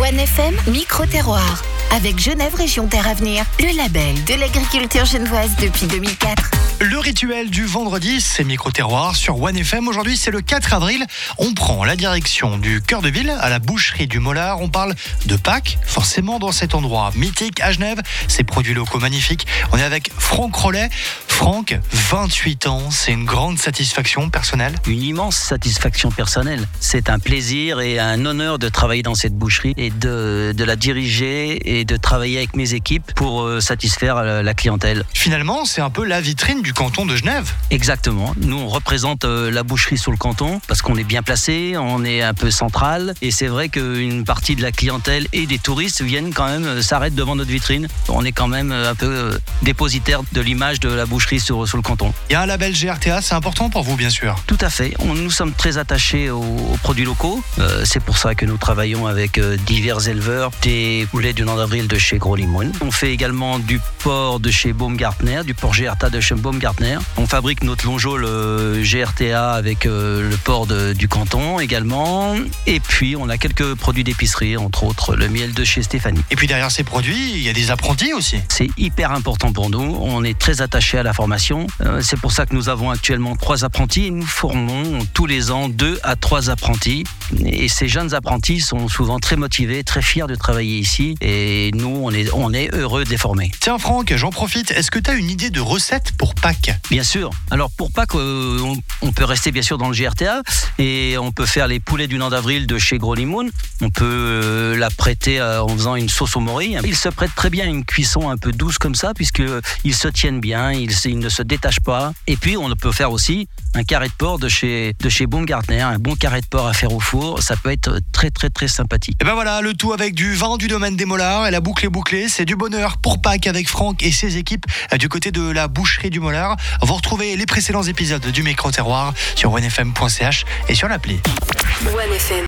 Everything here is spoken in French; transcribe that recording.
OneFM Micro-terroir. Avec Genève Région Terre Avenir, le label de l'agriculture genevoise depuis 2004. Le rituel du vendredi, c'est Micro-terroir sur OneFM. Aujourd'hui, c'est le 4 avril. On prend la direction du cœur de ville, à la boucherie du Mollard. On parle de Pâques, forcément dans cet endroit mythique à Genève. Ces produits locaux magnifiques. On est avec Franck Rollet. Franck, 28 ans, c'est une grande satisfaction personnelle. Une immense satisfaction personnelle. C'est un plaisir et un honneur de travailler dans cette boucherie et de la diriger et de travailler avec mes équipes pour satisfaire la clientèle. Finalement, c'est un peu la vitrine du canton de Genève. Exactement. Nous, on représente la boucherie sur le canton parce qu'on est bien placé, on est un peu central et c'est vrai qu'une partie de la clientèle et des touristes viennent quand même, s'arrêtent devant notre vitrine. On est quand même un peu dépositaire de l'image de la boucherie sur le canton. Il y a un label GRTA, c'est important pour vous, bien sûr. Tout à fait. Nous sommes très attachés aux produits locaux. C'est pour ça que nous travaillons avec divers éleveurs, des poulets du Nord d'Avril de chez Gros Limoun. On fait également du porc de chez Baumgartner, du porc GRTA de chez Baumgartner. On fabrique notre longeol GRTA avec le porc du canton également. Et puis, on a quelques produits d'épicerie, entre autres le miel de chez Stéphanie. Et puis derrière ces produits, il y a des apprentis aussi. C'est hyper important pour nous. On est très attachés à la formation. C'est pour ça que nous avons actuellement 3 apprentis et nous formons tous les ans 2 à 3 apprentis. Et ces jeunes apprentis sont souvent très motivés, très fiers de travailler ici. Et nous, on est heureux de les former. Tiens Franck, j'en profite. Est-ce que tu as une idée de recette pour Pâques ? Bien sûr. Alors pour Pâques, on peut rester bien sûr dans le GRTA et on peut faire les poulets du Nord d'Avril de chez Gros Limoun. On peut la prêter en faisant une sauce au morille. Ils se prêtent très bien à une cuisson un peu douce comme ça puisqu'ils se tiennent bien, ils ne se détachent pas. Et puis on peut faire aussi un carré de porc de chez Baumgartner, un bon carré de porc à faire au four. Ça peut être très très très sympathique. Et ben voilà, le tout avec du vin du domaine des Mollards et la boucle est bouclée. C'est du bonheur pour Pâques avec Franck et ses équipes du côté de la boucherie du Mollard. Vous retrouvez les précédents épisodes du Micro-terroir sur onefm.ch et sur l'appli. OneFM.